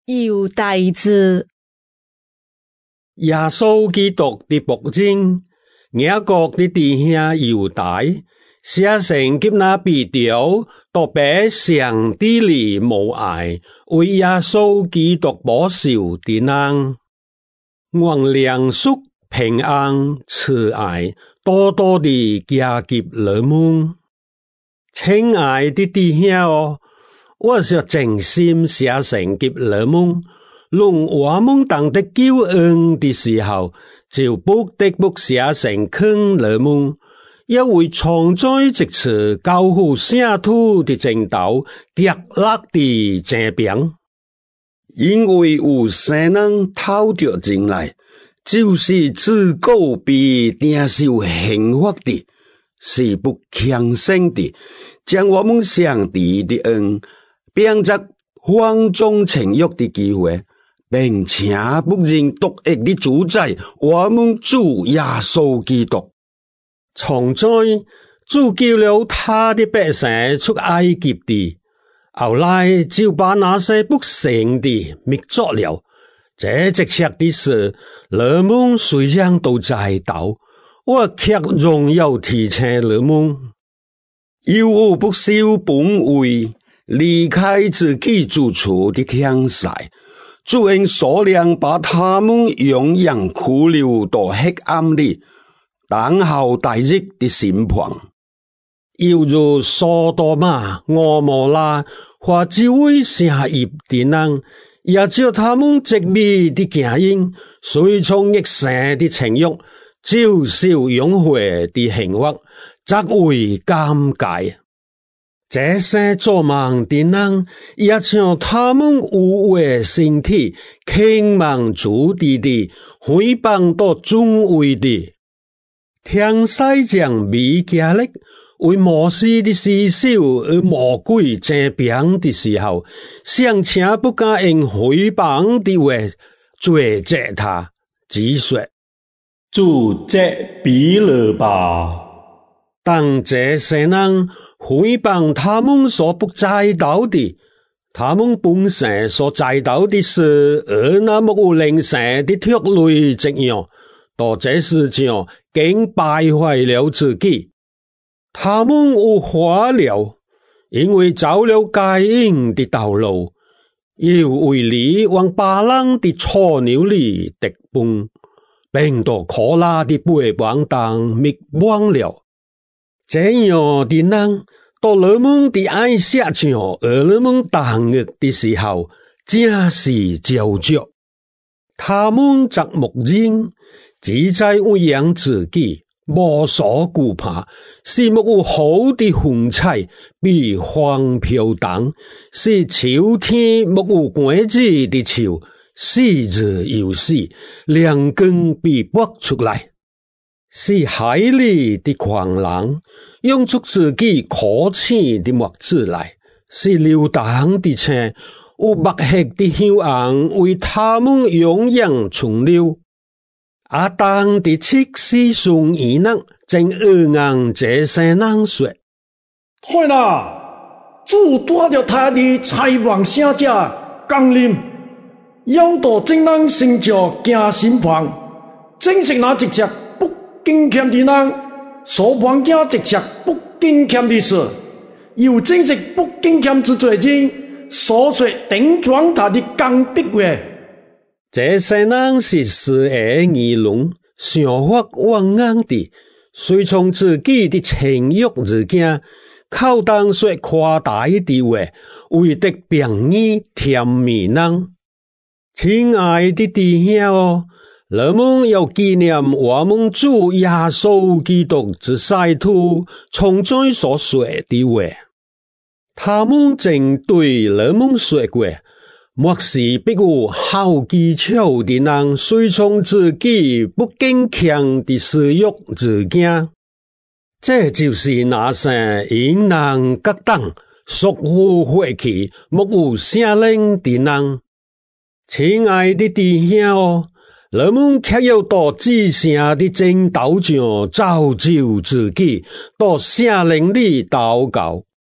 犹大字， 耶稣基督的僕人，雅各的弟兄犹大，寫成給那被丟到被上帝裏無愛，為耶穌基督保守的人，願憐恤平安慈愛多多地加給你們。親愛的弟兄，我是真心寫成給你們，當我們當得救恩的時候，就不得不寫成坑你們，因為藏在即時交付聖徒的正道，極力地證明，因為有聖人透着進來，就是自古必定受刑罰的，是不強盛的，將我們上帝的恩變作放縱情慾的機會，並且不認獨一的主宰我們主耶穌基督。從在主救了他的百姓出埃及的，後來就把那些不聖的滅絕了。這直切的事，你們雖然都知道，我卻榮耀提醒你們，有不守本位，離開自己住處的天使，主因數量把他們永遠拘留到黑暗裏，等候大日的審判。猶如所多瑪、蛾摩拉或智慧城邑的人，也照他們積密的經營，隨從逆性的情慾，招受永恆的刑罰，則為尷尬。這些做夢的人，也像他們污穢身體、輕慢主地的，誹謗到尊位的。天使將米迦勒為摩西的師叔而魔鬼爭辯的時候，尚且不敢用誹謗的話追責他，只說： 主責備了吧。 當這些人誹謗他們所不知道的，他們本身所知道的事，而那麼有靈性的脫離這樣，到這時上竟敗壞了自己。他們有禍了，因為走了該隱的道路，又為利往巴郎的錯謬裏直奔，並到可拉的背叛當滅亡了。這樣的人，到你們的愛下場，而你們當逆的時候，正是焦灼。他們則默認，只在餵養自己，無所懼怕，是沒有好的風采，比黃飄蕩，是秋天沒有果子的樹，四日又死，兩根必拔出來。是海裡的狂浪，用出自己可恥的墨子來；是流蕩的車，有白黑的幽暗為他們永遠存留。亞當的七世孫兒呢，正硬這些人說： 對啦，主帶着他的財王聖者降臨，要到正人成就行審判，正是那一切不敬虔的人所犯下一切不敬虔的事，又正是不敬虔之罪人所說頂撞他的剛愎話。 這些人是肆意議論、想法妄硬的，隨從自己的情慾而行，口當說誇大的話，為的便宜甜蜜人。親愛的弟兄，你們要紀念我們主耶穌基督之使徒從前所說的話，他們正對你們說過，莫是必有好技巧的人隨從自己不敬虔的私慾而行，這就是那些淫亂結黨、屬乎晦氣、沒有聖靈的人。親愛的弟兄，你們卻要到至聖的正道上造就自己，到聖靈裡禱告。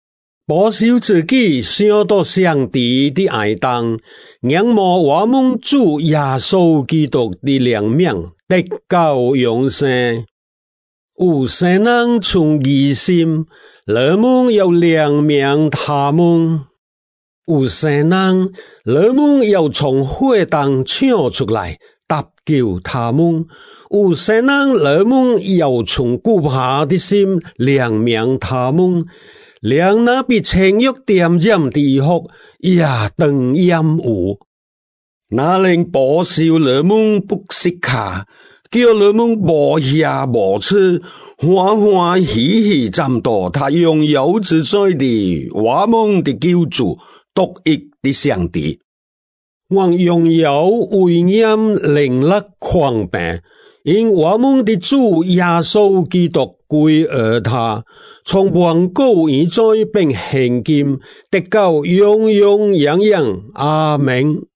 保守自己想到上帝的爱当，仰慕我们主耶稣基督的良命，得救永生。有神人从疑心，我们要良命他们；有神人，我们要从火当抢出来，搭救他们；有神人，我们要从惧怕的心良命他们。两那比情欲点染地福，也当掩护。那能保守我们不失卡，叫我们无下无耻，欢欢喜喜站到他拥有之在的我们的救主，独一的上帝。我拥有威严凌力狂病，因我们的主耶稣基督归而他，从万古以在并现今，得救永永远远。阿门。